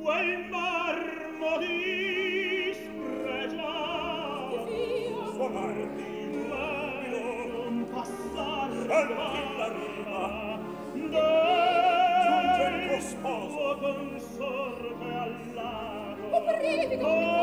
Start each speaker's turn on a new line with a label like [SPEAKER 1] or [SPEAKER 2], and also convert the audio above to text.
[SPEAKER 1] quel marmo dispregiato
[SPEAKER 2] Sua marti
[SPEAKER 1] non passar
[SPEAKER 2] Senti la riva
[SPEAKER 1] giunge
[SPEAKER 2] il tuo sposo
[SPEAKER 1] consorte al lago
[SPEAKER 3] Oh, preghico!